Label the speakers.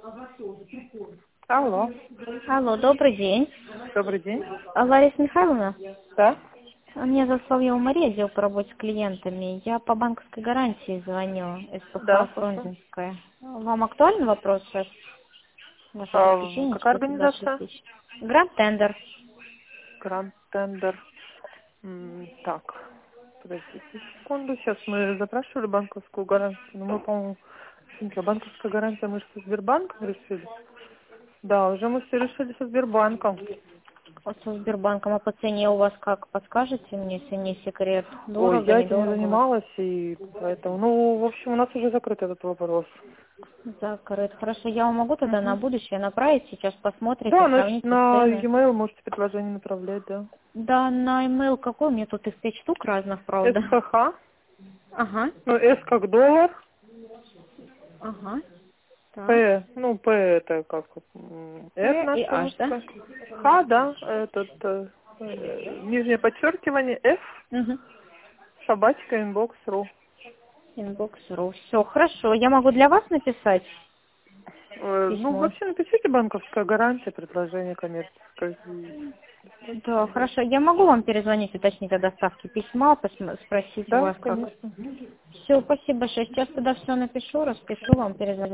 Speaker 1: Алло,
Speaker 2: Алло, добрый день.
Speaker 1: добрый день.
Speaker 2: Лариса Михайловна,
Speaker 1: Да?
Speaker 2: меня зовут Соловьева Мария, отдел по работе с клиентами. Я по банковской гарантии звоню,
Speaker 1: Да,
Speaker 2: СПХ
Speaker 1: слушаю.
Speaker 2: Фрунзенская. Вам актуальный вопрос сейчас? Ваше обеспечение
Speaker 1: Какая
Speaker 2: 426
Speaker 1: организация?
Speaker 2: тысяч. Гранд Тендер.
Speaker 1: Гранд Тендер. Так, подождите секунду. Сейчас мы запрашивали банковскую гарантию. Но мы, по-моему, банковская гарантия, мы же со Сбербанком решили. Да, уже мы все решили со Сбербанком.
Speaker 2: Вот со Сбербанком. А по цене у вас как? Подскажете мне, если не секрет?
Speaker 1: Ой,
Speaker 2: Дорого,
Speaker 1: я этим не
Speaker 2: недорого у вас?
Speaker 1: занималась, и поэтому, ну, в общем, у нас уже закрыт этот вопрос.
Speaker 2: Закрыт. Хорошо, я вам могу тогда на
Speaker 1: Мгм.
Speaker 2: будущее направить, сейчас посмотрите,
Speaker 1: Да,
Speaker 2: сравните
Speaker 1: на
Speaker 2: цены.
Speaker 1: e-mail можете предложение направлять, да.
Speaker 2: Да, на email какой? У меня тут их 5 штук разных, правда.
Speaker 1: СХХ,
Speaker 2: Ага,
Speaker 1: ну, С как доллар,
Speaker 2: ага. Так.
Speaker 1: П, ну, П это как Р
Speaker 2: И
Speaker 1: наша
Speaker 2: H, да?
Speaker 1: русская. Х, да, этот, нижнее подчеркивание, Ф,
Speaker 2: Угу.
Speaker 1: собачка, инбокс.ру.
Speaker 2: Inbox.ru. Все, хорошо. Я могу для вас написать
Speaker 1: Ну,
Speaker 2: письмо?
Speaker 1: вообще напишите банковская гарантия, предложение коммерческое.
Speaker 2: Да, хорошо. Я могу вам перезвонить, уточнить о доставке письма, спросить у
Speaker 1: Да,
Speaker 2: вас как.
Speaker 1: конечно.
Speaker 2: Все, спасибо большое. Сейчас тогда все напишу, распишу вам, перезвоню.